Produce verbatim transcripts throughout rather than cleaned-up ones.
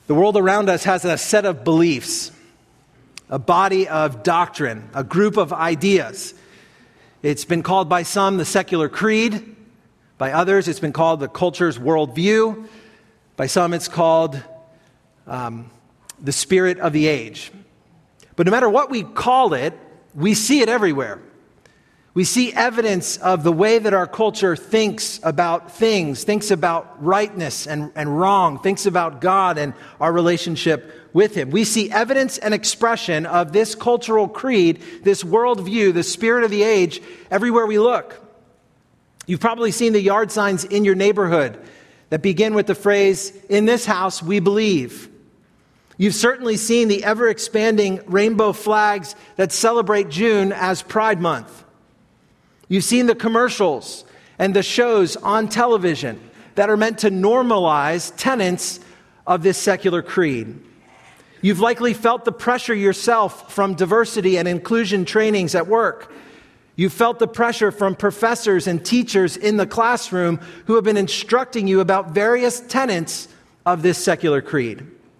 The world around us has a set of beliefs, a body of doctrine, a group of ideas. It's been called by some the secular creed. By others, it's been called the culture's worldview. By some, it's called um, the spirit of the age. But no matter what we call it, we see it everywhere. We see evidence of the way that our culture thinks about things, thinks about rightness and, and wrong, thinks about God and our relationship with Him. We see evidence and expression of this cultural creed, this worldview, the spirit of the age, everywhere we look. You've probably seen the yard signs in your neighborhood that begin with the phrase, "In this house we believe." You've certainly seen the ever-expanding rainbow flags that celebrate June as Pride Month. You've seen the commercials and the shows on television that are meant to normalize tenets of this secular creed. You've likely felt the pressure yourself from diversity and inclusion trainings at work. You've felt the pressure from professors and teachers in the classroom who have been instructing you about various tenets of this secular creed.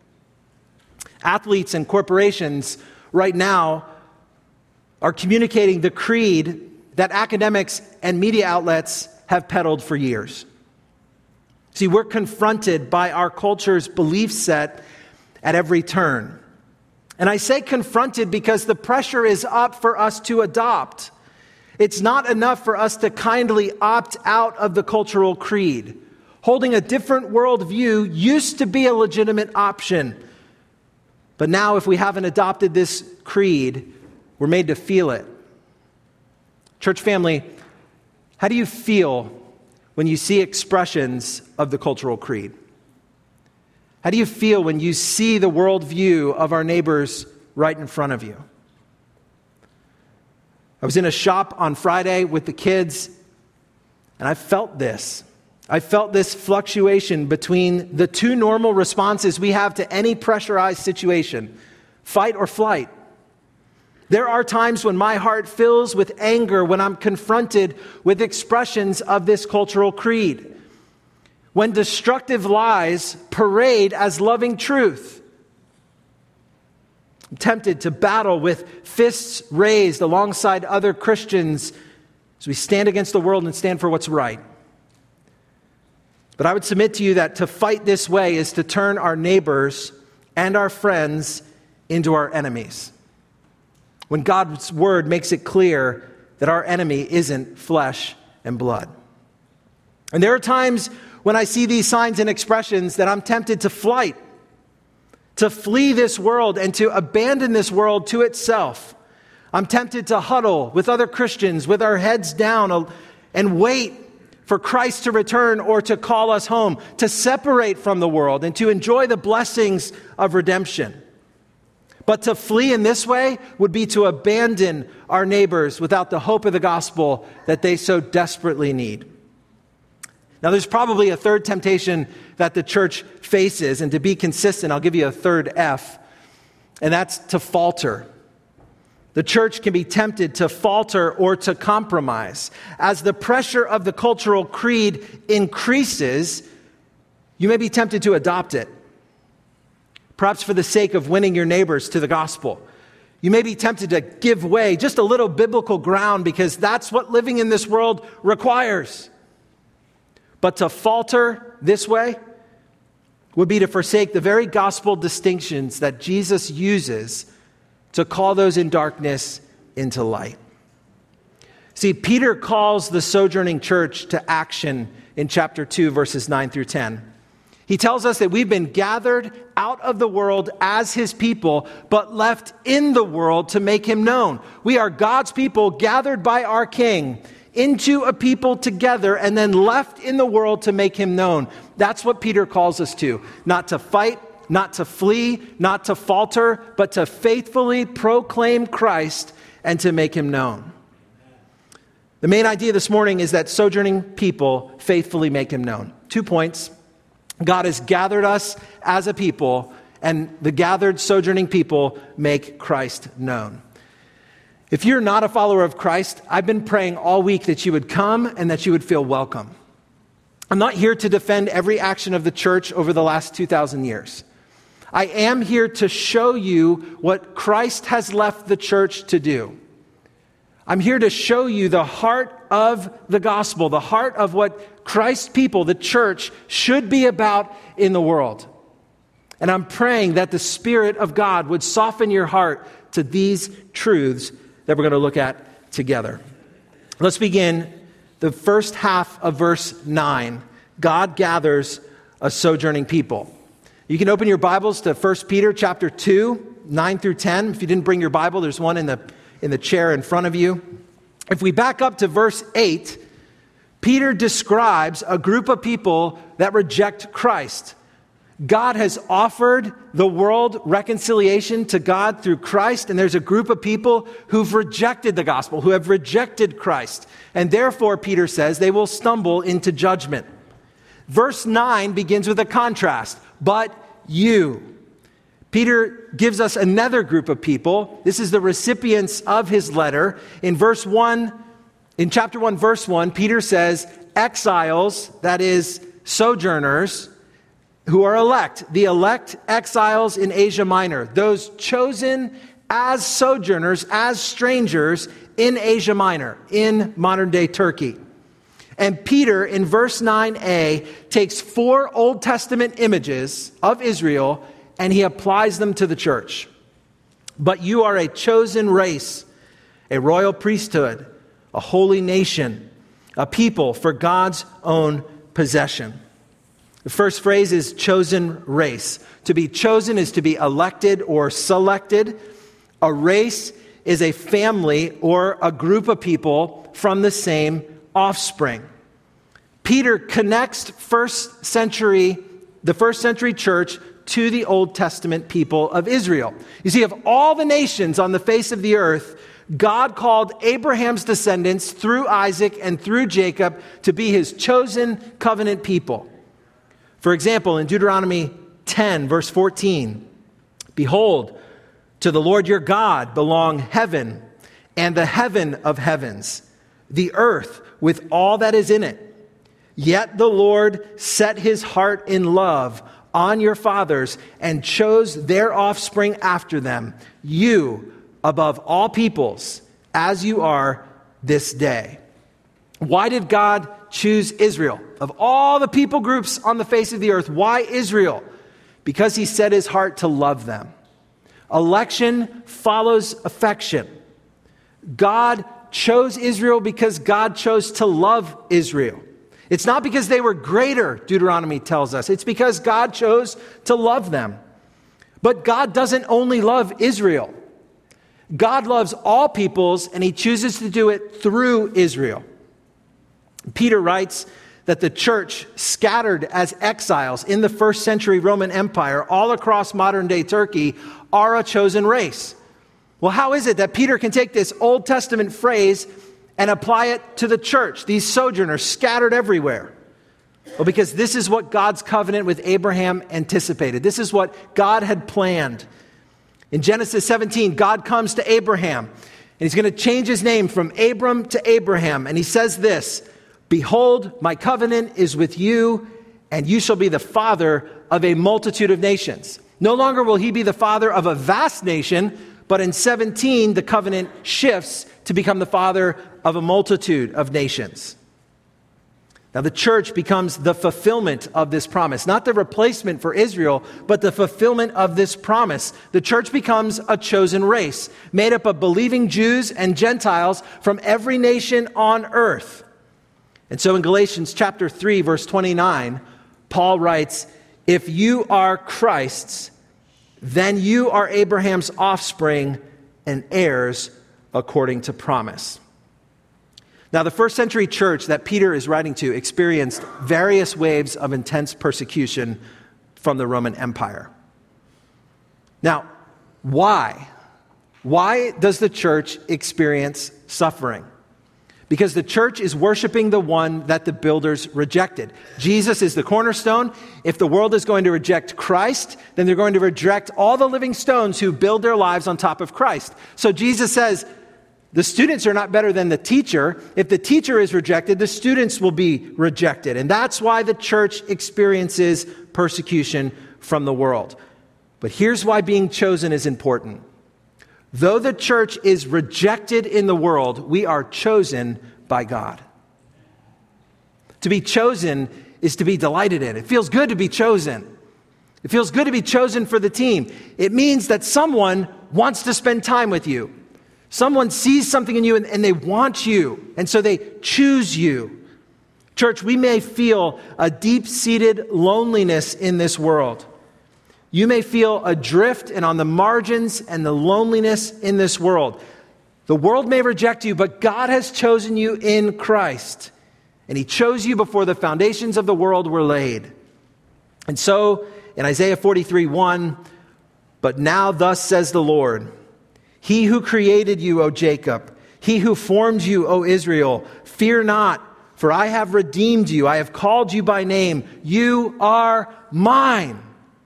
Athletes and corporations right now are communicating the creed that academics and media outlets have peddled for years. See, we're confronted by our culture's belief set at every turn. And I say confronted because the pressure is up for us to adopt. It's not enough for us to kindly opt out of the cultural creed. Holding a different worldview used to be a legitimate option. But now, if we haven't adopted this creed, we're made to feel it. Church family, how do you feel when you see expressions of the cultural creed? How do you feel when you see the worldview of our neighbors right in front of you? I was in a shop on Friday with the kids, and I felt this. I felt this fluctuation between the two normal responses we have to any pressurized situation, fight or flight. There are times when my heart fills with anger when I'm confronted with expressions of this cultural creed. When destructive lies parade as loving truth. I'm tempted to battle with fists raised alongside other Christians as we stand against the world and stand for what's right. But I would submit to you that to fight this way is to turn our neighbors and our friends into our enemies. When God's word makes it clear that our enemy isn't flesh and blood. And there are times when I see these signs and expressions that I'm tempted to flight, to flee this world and to abandon this world to itself. I'm tempted to huddle with other Christians with our heads down and wait for Christ to return or to call us home, to separate from the world and to enjoy the blessings of redemption. But to flee in this way would be to abandon our neighbors without the hope of the gospel that they so desperately need. Now, there's probably a third temptation that the church faces, and to be consistent, I'll give you a third F, and that's to falter. The church can be tempted to falter or to compromise. As the pressure of the cultural creed increases, you may be tempted to adopt it. Perhaps for the sake of winning your neighbors to the gospel. You may be tempted to give way just a little biblical ground because that's what living in this world requires. But to falter this way would be to forsake the very gospel distinctions that Jesus uses to call those in darkness into light. See, Peter calls the sojourning church to action in chapter two, verses nine through ten. He tells us that we've been gathered out of the world as his people, but left in the world to make him known. We are God's people gathered by our King into a people together and then left in the world to make him known. That's what Peter calls us to. Not to fight, not to flee, not to falter, but to faithfully proclaim Christ and to make him known. The main idea this morning is that sojourning people faithfully make him known. Two points. God has gathered us as a people, and the gathered sojourning people make Christ known. If you're not a follower of Christ, I've been praying all week that you would come and that you would feel welcome. I'm not here to defend every action of the church over the last two thousand years. I am here to show you what Christ has left the church to do. I'm here to show you the heart of the gospel, the heart of what Christ's people, the church, should be about in the world. And I'm praying that the Spirit of God would soften your heart to these truths that we're going to look at together. Let's begin the first half of verse nine. God gathers a sojourning people. You can open your Bibles to First Peter chapter two, nine through ten. If you didn't bring your Bible, there's one in the in the chair in front of you. If we back up to verse eight, Peter describes a group of people that reject Christ. God has offered the world reconciliation to God through Christ, and there's a group of people who've rejected the gospel, who have rejected Christ. And therefore, Peter says, they will stumble into judgment. Verse nine begins with a contrast. But you. Peter gives us another group of people. This is the recipients of his letter. In verse one, in chapter one, verse one, Peter says, exiles, that is, sojourners, who are elect. The elect exiles in Asia Minor. Those chosen as sojourners, as strangers in Asia Minor, in modern-day Turkey. And Peter, in verse nine a, takes four Old Testament images of Israel and he applies them to the church. But you are a chosen race, a royal priesthood, a holy nation, a people for God's own possession. The first phrase is chosen race. To be chosen is to be elected or selected. A race is a family or a group of people from the same offspring. Peter connects first century, the first century church to the Old Testament people of Israel. You see, of all the nations on the face of the earth, God called Abraham's descendants through Isaac and through Jacob to be his chosen covenant people. For example, in Deuteronomy ten, verse fourteen, behold, to the Lord your God belong heaven and the heaven of heavens, the earth with all that is in it. Yet the Lord set his heart in love on your fathers and chose their offspring after them, you above all peoples, as you are this day. Why did God choose Israel? Of all the people groups on the face of the earth, why Israel? Because he set his heart to love them. Election follows affection. God chose Israel because God chose to love Israel. It's not because they were greater, Deuteronomy tells us. It's because God chose to love them. But God doesn't only love Israel. God loves all peoples, and he chooses to do it through Israel. Peter writes that the church, scattered as exiles in the first century Roman Empire all across modern-day Turkey, are a chosen race. Well, how is it that Peter can take this Old Testament phrase and apply it to the church, these sojourners scattered everywhere? Well, because this is what God's covenant with Abraham anticipated. This is what God had planned. In Genesis seventeen, God comes to Abraham, and he's going to change his name from Abram to Abraham. And he says this, behold, my covenant is with you, and you shall be the father of a multitude of nations. No longer will he be the father of a vast nation, but in seventeen, the covenant shifts to become the father of a multitude of nations. Now, the church becomes the fulfillment of this promise, not the replacement for Israel, but the fulfillment of this promise. The church becomes a chosen race, made up of believing Jews and Gentiles from every nation on earth. And so in Galatians chapter three, verse twenty-nine, Paul writes, if you are Christ's, then you are Abraham's offspring and heirs according to promise. Now, the first century church that Peter is writing to experienced various waves of intense persecution from the Roman Empire. Now, why? Why does the church experience suffering? Because the church is worshiping the one that the builders rejected. Jesus is the cornerstone. If the world is going to reject Christ, then they're going to reject all the living stones who build their lives on top of Christ. So Jesus says, the students are not better than the teacher. If the teacher is rejected, the students will be rejected. And that's why the church experiences persecution from the world. But here's why being chosen is important. Though the church is rejected in the world, we are chosen by God. To be chosen is to be delighted in. It feels good to be chosen. It feels good to be chosen for the team. It means that someone wants to spend time with you. Someone sees something in you and, and they want you, and so they choose you. Church, we may feel a deep-seated loneliness in this world. You may feel adrift and on the margins and the loneliness in this world. The world may reject you, but God has chosen you in Christ. And He chose you before the foundations of the world were laid. And so, in Isaiah forty-three one, but now thus says the Lord, He who created you, O Jacob, He who formed you, O Israel, fear not, for I have redeemed you. I have called you by name. You are mine.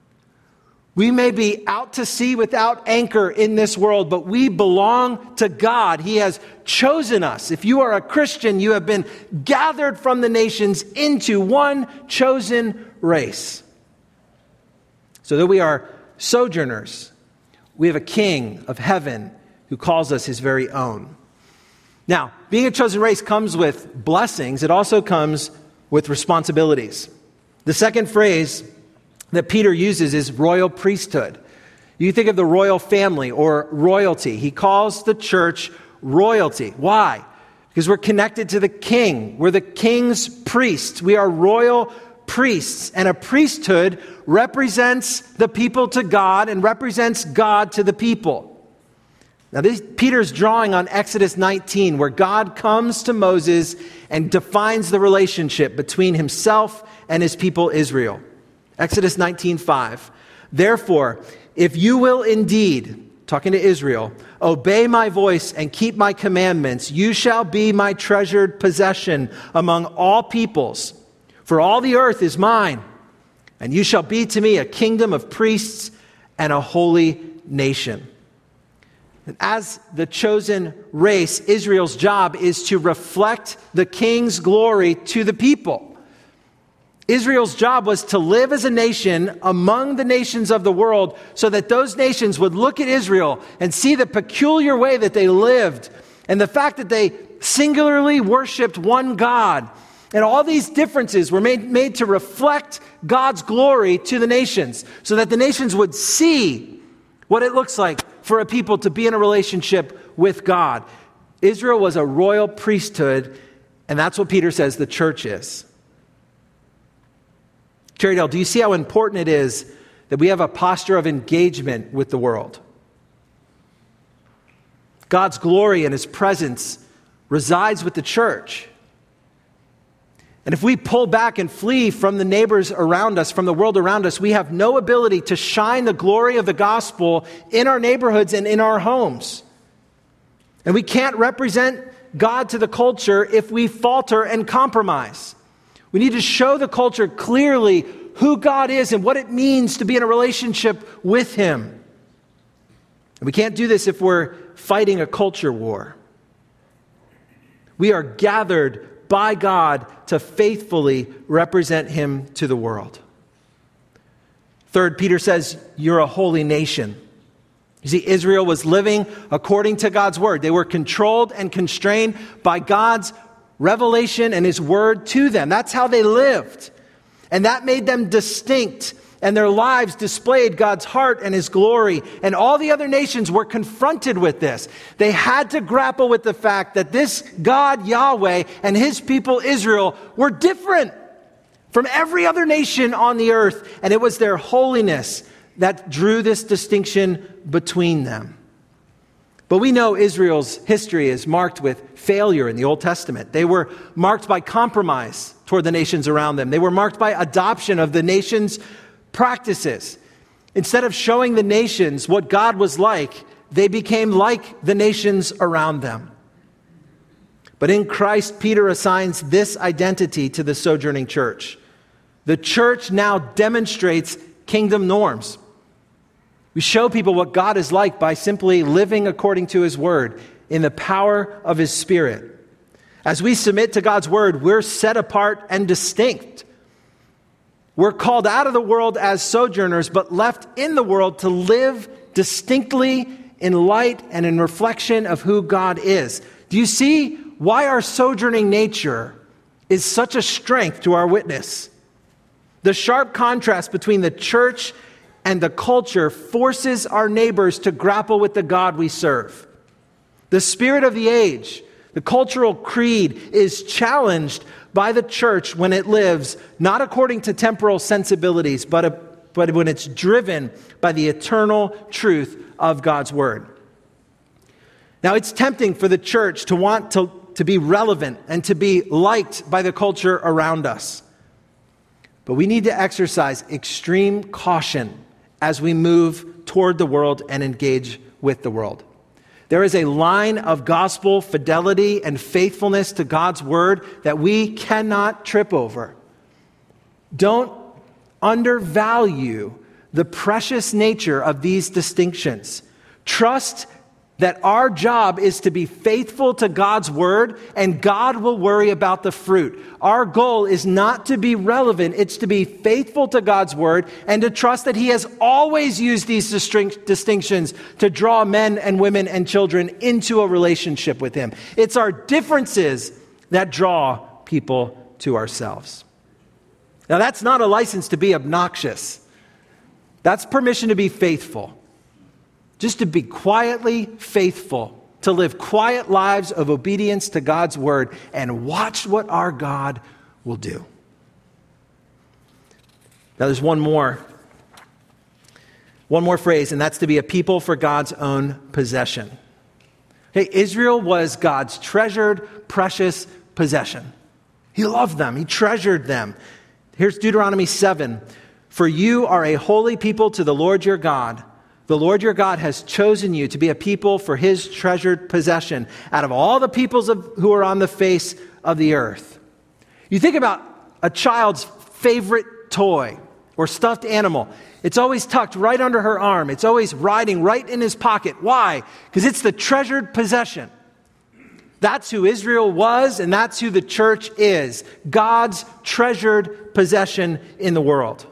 We may be out to sea without anchor in this world, but we belong to God. He has chosen us. If you are a Christian, you have been gathered from the nations into one chosen race. So that we are sojourners, we have a King of heaven who calls us His very own. Now, being a chosen race comes with blessings. It also comes with responsibilities. The second phrase that Peter uses is royal priesthood. You think of the royal family or royalty. He calls the church royalty. Why? Because we're connected to the king. We're the king's priests. We are royal priests. And a priesthood represents the people to God and represents God to the people. Now, this, Peter's drawing on Exodus nineteen, where God comes to Moses and defines the relationship between Himself and His people Israel. Exodus nineteen five. Therefore, if you will indeed, talking to Israel, obey my voice and keep my commandments, you shall be my treasured possession among all peoples. For all the earth is mine, and you shall be to me a kingdom of priests and a holy nation. And as the chosen race, Israel's job is to reflect the king's glory to the people. Israel's job was to live as a nation among the nations of the world so that those nations would look at Israel and see the peculiar way that they lived and the fact that they singularly worshiped one God. And all these differences were made, made to reflect God's glory to the nations so that the nations would see what it looks like for a people to be in a relationship with God. Israel was a royal priesthood, and that's what Peter says the church is. Cherrydale, do you see how important it is that we have a posture of engagement with the world? God's glory and His presence resides with the church. And if we pull back and flee from the neighbors around us, from the world around us, we have no ability to shine the glory of the gospel in our neighborhoods and in our homes. And we can't represent God to the culture if we falter and compromise. We need to show the culture clearly who God is and what it means to be in a relationship with Him. And we can't do this if we're fighting a culture war. We are gathered by God to faithfully represent Him to the world. Third, Peter says, you're a holy nation. You see, Israel was living according to God's word. They were controlled and constrained by God's revelation and His word to them. That's how they lived. And that made them distinct, and their lives displayed God's heart and His glory. And all the other nations were confronted with this. They had to grapple with the fact that this God, Yahweh, and His people, Israel, were different from every other nation on the earth. And it was their holiness that drew this distinction between them. But we know Israel's history is marked with failure in the Old Testament. They were marked by compromise toward the nations around them. They were marked by adoption of the nation's practices. Instead of showing the nations what God was like, they became like the nations around them. But in Christ, Peter assigns this identity to the sojourning church. The church now demonstrates kingdom norms. We show people what God is like by simply living according to His word in the power of His Spirit. As we submit to God's word, we're set apart and distinct. We're called out of the world as sojourners, but left in the world to live distinctly in light and in reflection of who God is. Do you see why our sojourning nature is such a strength to our witness? The sharp contrast between the church and the culture forces our neighbors to grapple with the God we serve. The spirit of the age, the cultural creed, is challenged by the church when it lives not according to temporal sensibilities, but, a, but when it's driven by the eternal truth of God's word. Now, it's tempting for the church to want to, to be relevant and to be liked by the culture around us. But we need to exercise extreme caution as we move toward the world and engage with the world. There is a line of gospel fidelity and faithfulness to God's word that we cannot trip over. Don't undervalue the precious nature of these distinctions. Trust that our job is to be faithful to God's word, and God will worry about the fruit. Our goal is not to be relevant, it's to be faithful to God's word and to trust that he has always used these distinctions to draw men and women and children into a relationship with him. It's our differences that draw people to ourselves. Now, that's not a license to be obnoxious. That's permission to be faithful. Just to be quietly faithful, to live quiet lives of obedience to God's word, and watch what our God will do. Now there's one more, one more phrase, and that's to be a people for God's own possession. Hey, Israel was God's treasured, precious possession. He loved them. He treasured them. Here's Deuteronomy seven. For you are a holy people to the Lord your God. The Lord your God has chosen you to be a people for his treasured possession out of all the peoples of, who are on the face of the earth. You think about a child's favorite toy or stuffed animal. It's always tucked right under her arm. It's always riding right in his pocket. Why? Because it's the treasured possession. That's who Israel was, and that's who the church is. God's treasured possession in the world.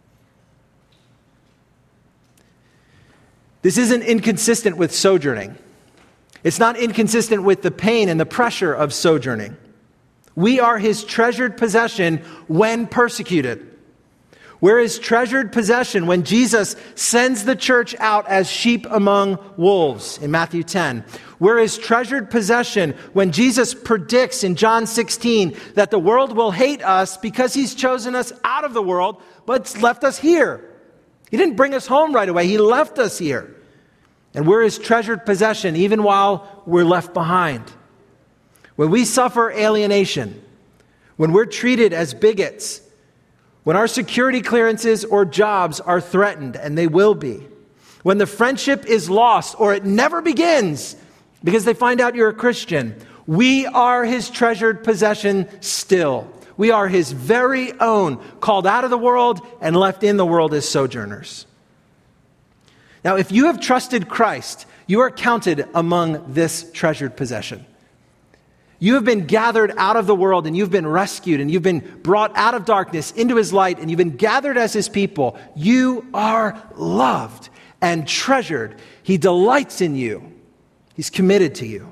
This isn't inconsistent with sojourning. It's not inconsistent with the pain and the pressure of sojourning. We are his treasured possession when persecuted. We're his treasured possession when Jesus sends the church out as sheep among wolves in Matthew ten. We're his treasured possession when Jesus predicts in John sixteen that the world will hate us because he's chosen us out of the world, but left us here. He didn't bring us home right away. He left us here. And we're his treasured possession even while we're left behind. When we suffer alienation, when we're treated as bigots, when our security clearances or jobs are threatened, and they will be, when the friendship is lost or it never begins because they find out you're a Christian, we are his treasured possession still. We are his very own, called out of the world and left in the world as sojourners. Now, if you have trusted Christ, you are counted among this treasured possession. You have been gathered out of the world, and you've been rescued, and you've been brought out of darkness into his light, and you've been gathered as his people. You are loved and treasured. He delights in you. He's committed to you.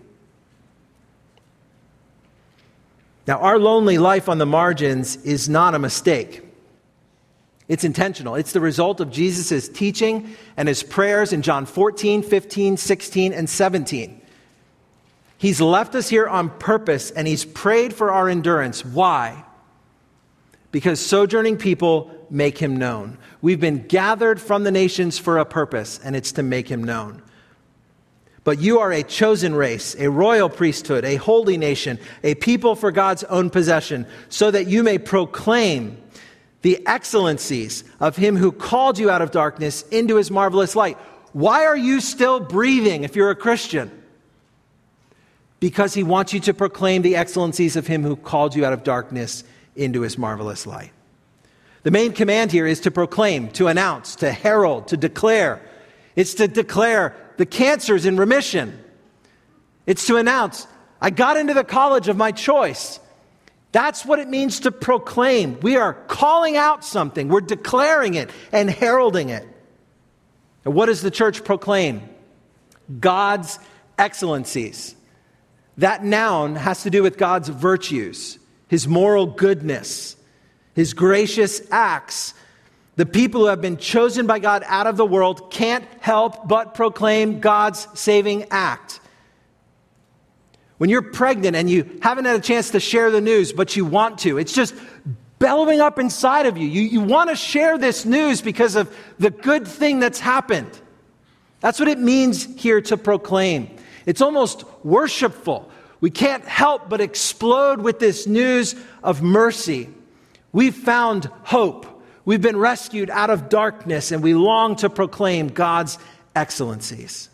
Now, our lonely life on the margins is not a mistake. It's intentional. It's the result of Jesus' teaching and his prayers in John fourteen, fifteen, sixteen, and seventeen. He's left us here on purpose, and he's prayed for our endurance. Why? Because sojourning people make him known. We've been gathered from the nations for a purpose, and it's to make him known. But you are a chosen race, a royal priesthood, a holy nation, a people for God's own possession, so that you may proclaim the excellencies of him who called you out of darkness into his marvelous light. Why are you still breathing if you're a Christian? Because he wants you to proclaim the excellencies of him who called you out of darkness into his marvelous light. The main command here is to proclaim, to announce, to herald, to declare. It's to declare the cancer's in remission. It's to announce, I got into the college of my choice. That's what it means to proclaim. We are calling out something. We're declaring it and heralding it. And what does the church proclaim? God's excellencies. That noun has to do with God's virtues, his moral goodness, his gracious acts. The people who have been chosen by God out of the world can't help but proclaim God's saving act. When you're pregnant and you haven't had a chance to share the news, but you want to, it's just bellowing up inside of you. You, you want to share this news because of the good thing that's happened. That's what it means here to proclaim. It's almost worshipful. We can't help but explode with this news of mercy. We've found hope. We've been rescued out of darkness, and we long to proclaim God's excellencies.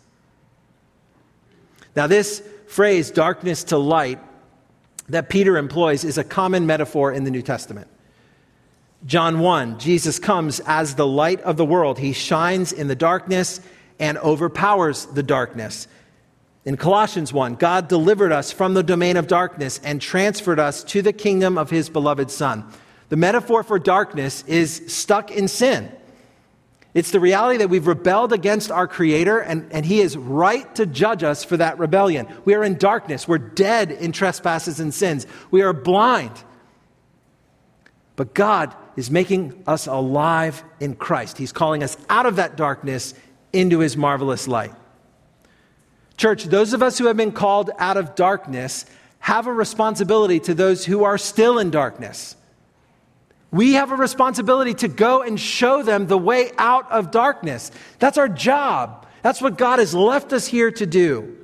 Now, this phrase, darkness to light, that Peter employs is a common metaphor in the New Testament. John one, Jesus comes as the light of the world. He shines in the darkness and overpowers the darkness. In Colossians one, God delivered us from the domain of darkness and transferred us to the kingdom of his beloved Son. The metaphor for darkness is stuck in sin. It's the reality that we've rebelled against our Creator, and, and he is right to judge us for that rebellion. We are in darkness. We're dead in trespasses and sins. We are blind. But God is making us alive in Christ. He's calling us out of that darkness into his marvelous light. Church, those of us who have been called out of darkness have a responsibility to those who are still in darkness. We have a responsibility to go and show them the way out of darkness. That's our job. That's what God has left us here to do.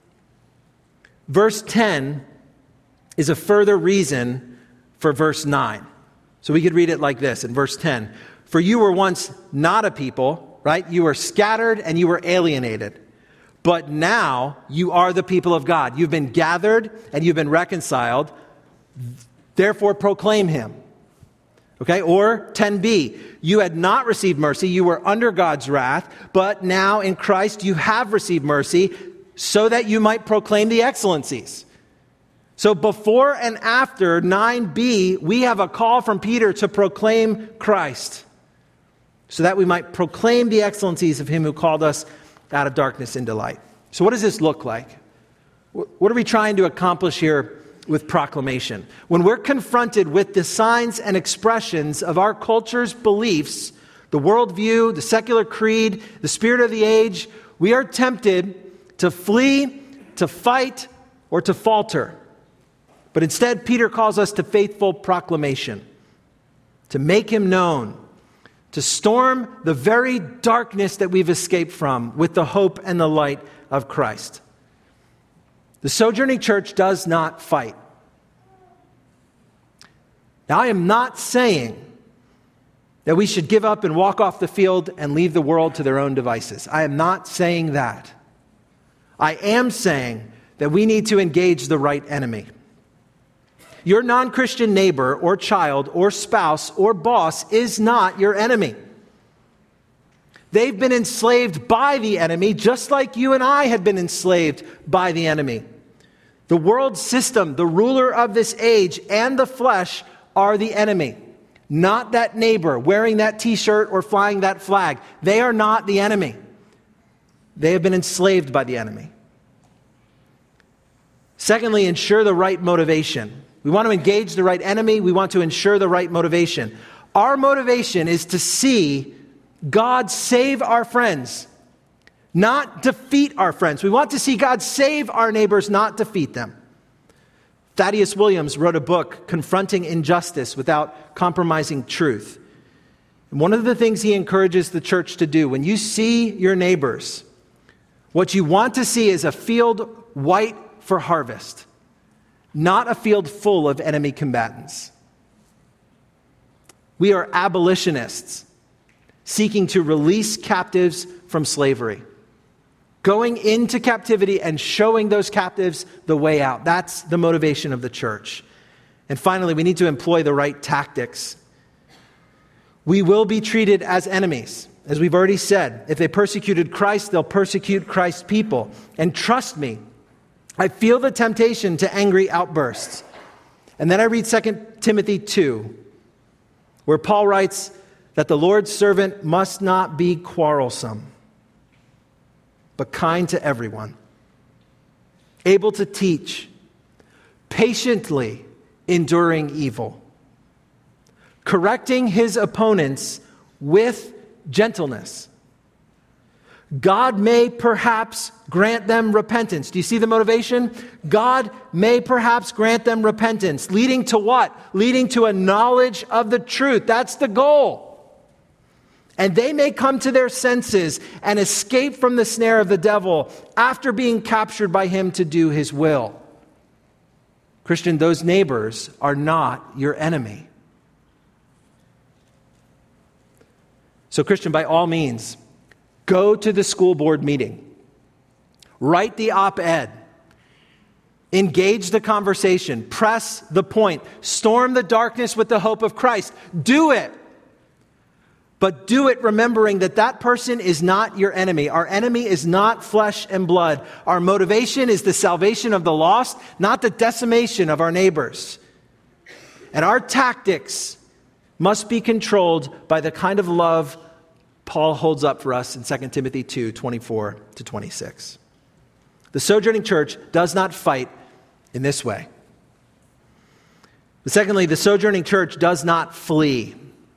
Verse ten is a further reason for verse nine. So we could read it like this in verse ten. For you were once not a people, right? You were scattered and you were alienated. But now you are the people of God. You've been gathered and you've been reconciled. Therefore proclaim him. Okay, or ten b, you had not received mercy, you were under God's wrath, but now in Christ you have received mercy so that you might proclaim the excellencies. So before and after nine b, we have a call from Peter to proclaim Christ so that we might proclaim the excellencies of him who called us out of darkness into light. So what does this look like? What are we trying to accomplish here with proclamation? When we're confronted with the signs and expressions of our culture's beliefs, the worldview, the secular creed, the spirit of the age, we are tempted to flee, to fight, or to falter. But instead, Peter calls us to faithful proclamation, to make him known, to storm the very darkness that we've escaped from with the hope and the light of Christ. The Sojourning Church does not fight. Now, I am not saying that we should give up and walk off the field and leave the world to their own devices. I am not saying that. I am saying that we need to engage the right enemy. Your non-Christian neighbor or child or spouse or boss is not your enemy. They've been enslaved by the enemy just like you and I had been enslaved by the enemy. The world system, the ruler of this age, and the flesh are the enemy. Not that neighbor wearing that t-shirt or flying that flag. They are not the enemy. They have been enslaved by the enemy. Secondly, ensure the right motivation. We want to engage the right enemy. We want to ensure the right motivation. Our motivation is to see God save our friends, not defeat our friends. We want to see God save our neighbors, not defeat them. Thaddeus Williams wrote a book, Confronting Injustice Without Compromising Truth. And one of the things he encourages the church to do, when you see your neighbors, what you want to see is a field white for harvest, not a field full of enemy combatants. We are abolitionists seeking to release captives from slavery, going into captivity and showing those captives the way out. That's the motivation of the church. And finally, we need to employ the right tactics. We will be treated as enemies. As we've already said, if they persecuted Christ, they'll persecute Christ's people. And trust me, I feel the temptation to angry outbursts. And then I read Second Timothy two, where Paul writes that the Lord's servant must not be quarrelsome, but kind to everyone, able to teach, patiently enduring evil, correcting his opponents with gentleness. God may perhaps grant them repentance. Do you see the motivation? God may perhaps grant them repentance, leading to what? Leading to a knowledge of the truth. That's the goal. And they may come to their senses and escape from the snare of the devil after being captured by him to do his will. Christian, those neighbors are not your enemy. So, Christian, by all means, go to the school board meeting. Write the op-ed. Engage the conversation. Press the point. Storm the darkness with the hope of Christ. Do it. But do it remembering that that person is not your enemy. Our enemy is not flesh and blood. Our motivation is the salvation of the lost, not the decimation of our neighbors. And our tactics must be controlled by the kind of love Paul holds up for us in Second Timothy two, twenty-four to twenty-six. The sojourning church does not fight in this way. But secondly, the sojourning church does not flee.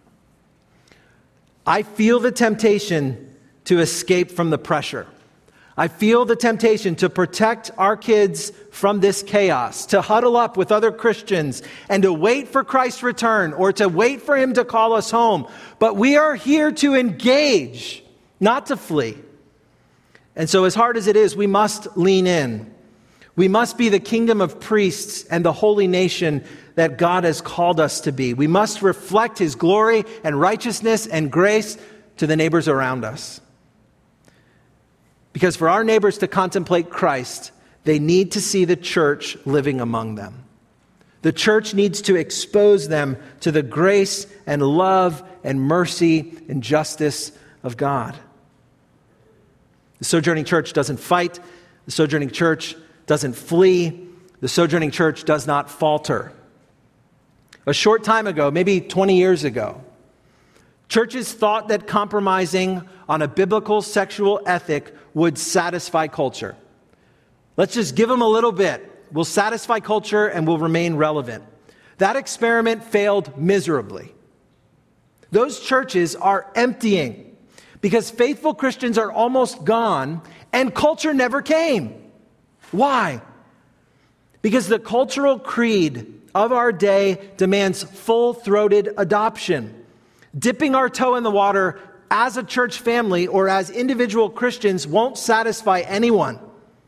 I feel the temptation to escape from the pressure. I feel the temptation to protect our kids from this chaos, to huddle up with other Christians and to wait for Christ's return or to wait for him to call us home. But we are here to engage, not to flee. And so as hard as it is, we must lean in. We must be the kingdom of priests and the holy nation that God has called us to be. We must reflect his glory and righteousness and grace to the neighbors around us. Because for our neighbors to contemplate Christ, they need to see the church living among them. The church needs to expose them to the grace and love and mercy and justice of God. The sojourning church doesn't fight. The sojourning church doesn't flee. The sojourning church does not falter. A short time ago, maybe twenty years ago, churches thought that compromising on a biblical sexual ethic would satisfy culture. Let's just give them a little bit. We'll satisfy culture and we'll remain relevant. That experiment failed miserably. Those churches are emptying because faithful Christians are almost gone and culture never came. Why? Because the cultural creed of our day demands full-throated adoption. Dipping our toe in the water as a church family or as individual Christians won't satisfy anyone.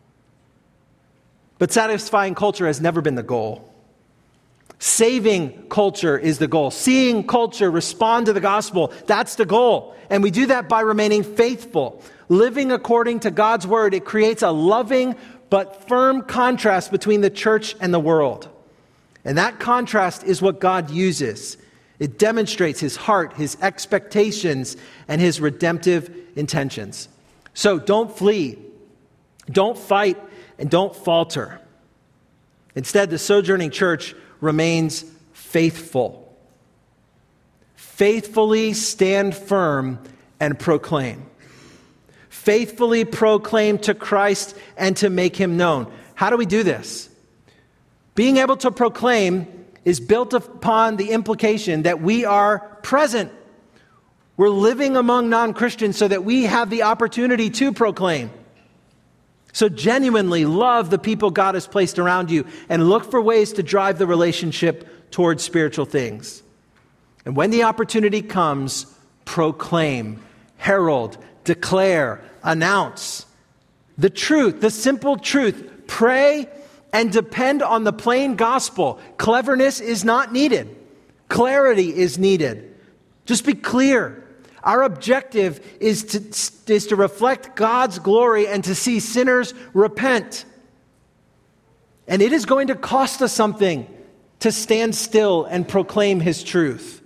But satisfying culture has never been the goal. Saving culture is the goal. Seeing culture respond to the gospel, that's the goal. And we do that by remaining faithful. Living according to God's word, it creates a loving but firm contrast between the church and the world. And that contrast is what God uses. It demonstrates his heart, his expectations, and his redemptive intentions. So don't flee, don't fight, and don't falter. Instead, the sojourning church remains faithful. Faithfully stand firm and proclaim. Faithfully proclaim to Christ and to make him known. How do we do this? Being able to proclaim is built upon the implication that we are present. We're living among non-Christians so that we have the opportunity to proclaim. So genuinely love the people God has placed around you and look for ways to drive the relationship towards spiritual things. And when the opportunity comes, proclaim, herald, declare, announce the truth, the simple truth. Pray and depend on the plain gospel. Cleverness is not needed. Clarity is needed. Just be clear. Our objective is to, is to reflect God's glory and to see sinners repent. And it is going to cost us something to stand still and proclaim his truth.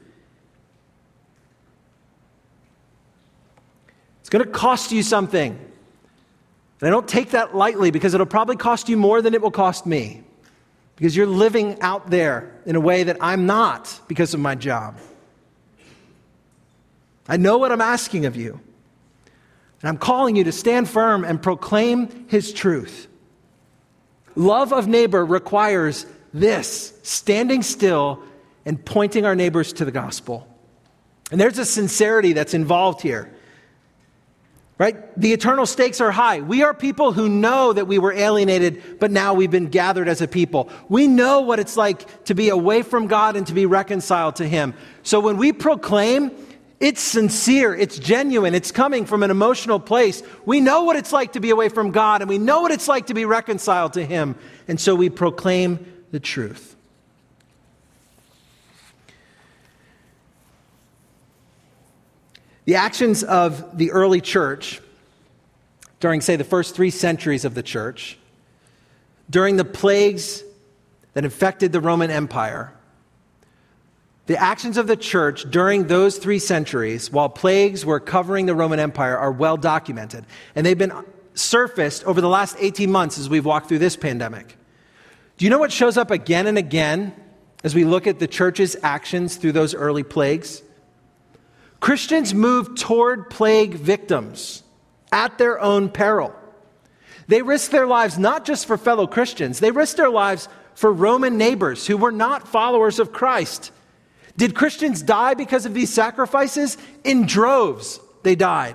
It's going to cost you something. And I don't take that lightly because it'll probably cost you more than it will cost me. because you're living out there in a way that I'm not because of my job. I know what I'm asking of you. And I'm calling you to stand firm and proclaim his truth. Love of neighbor requires this, standing still and pointing our neighbors to the gospel. And there's a sincerity that's involved here. Right? The eternal stakes are high. We are people who know that we were alienated, but now we've been gathered as a people. We know what it's like to be away from God and to be reconciled to him. So when we proclaim, it's sincere, it's genuine, it's coming from an emotional place. We know what it's like to be away from God, and we know what it's like to be reconciled to him. And so we proclaim the truth. The actions of the early church during, say, the first three centuries of the church, during the plagues that infected the Roman Empire, the actions of the church during those three centuries, while plagues were covering the Roman Empire, are well documented. And they've been surfaced over the last eighteen months as we've walked through this pandemic. Do you know what shows up again and again as we look at the church's actions through those early plagues? Christians moved toward plague victims at their own peril. They risked their lives not just for fellow Christians, they risked their lives for Roman neighbors who were not followers of Christ. Did Christians die because of these sacrifices? In droves, they died.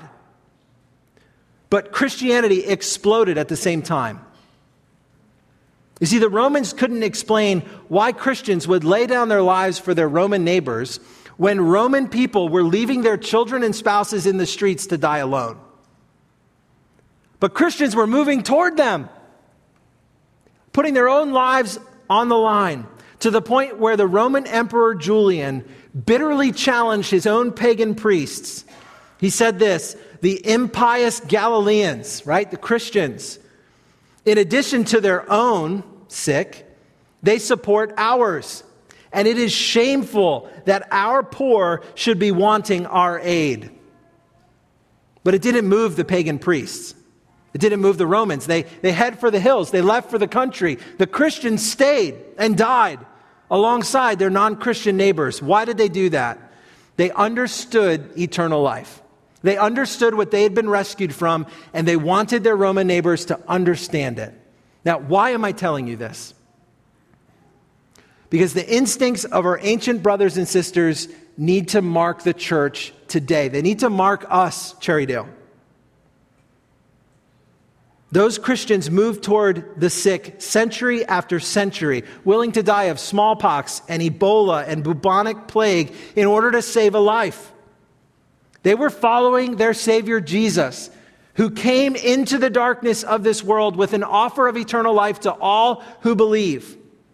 But Christianity exploded at the same time. You see, the Romans couldn't explain why Christians would lay down their lives for their Roman neighbors when Roman people were leaving their children and spouses in the streets to die alone. But Christians were moving toward them, putting their own lives on the line, to the point where the Roman Emperor Julian bitterly challenged his own pagan priests. He said this: the impious Galileans, right, the Christians, in addition to their own sick, they support ours. And it is shameful that our poor should be wanting our aid. But it didn't move the pagan priests. It didn't move the Romans. They, they head for the hills. They left for the country. The Christians stayed and died alongside their non-Christian neighbors. Why did they do that? They understood eternal life. They understood what they had been rescued from, and they wanted their Roman neighbors to understand it. Now, why am I telling you this? Because the instincts of our ancient brothers and sisters need to mark the church today. They need to mark us, Cherrydale. Those Christians moved toward the sick century after century, willing to die of smallpox and Ebola and bubonic plague in order to save a life. They were following their Savior Jesus, who came into the darkness of this world with an offer of eternal life to all who believe.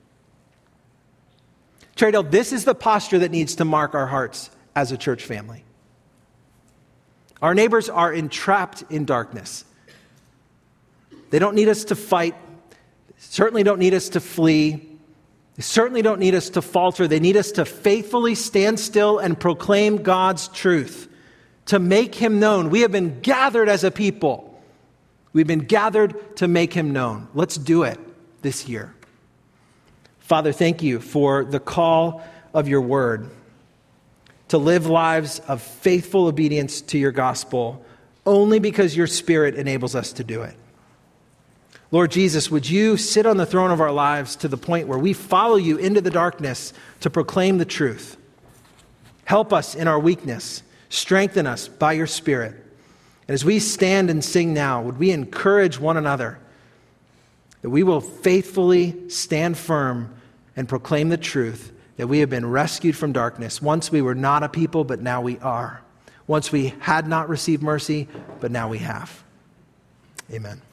Cherrydale, this is the posture that needs to mark our hearts as a church family. Our neighbors are entrapped in darkness. They don't need us to fight. They certainly don't need us to flee. They certainly don't need us to falter. They need us to faithfully stand still and proclaim God's truth, to make him known. We have been gathered as a people. We've been gathered to make him known. Let's do it this year. Father, thank you for the call of your word to live lives of faithful obedience to your gospel only because your Spirit enables us to do it. Lord Jesus, would you sit on the throne of our lives to the point where we follow you into the darkness to proclaim the truth? Help us in our weakness. Strengthen us by your Spirit. And as we stand and sing now, would we encourage one another that we will faithfully stand firm and proclaim the truth that we have been rescued from darkness. Once we were not a people, but now we are. Once we had not received mercy, but now we have. Amen.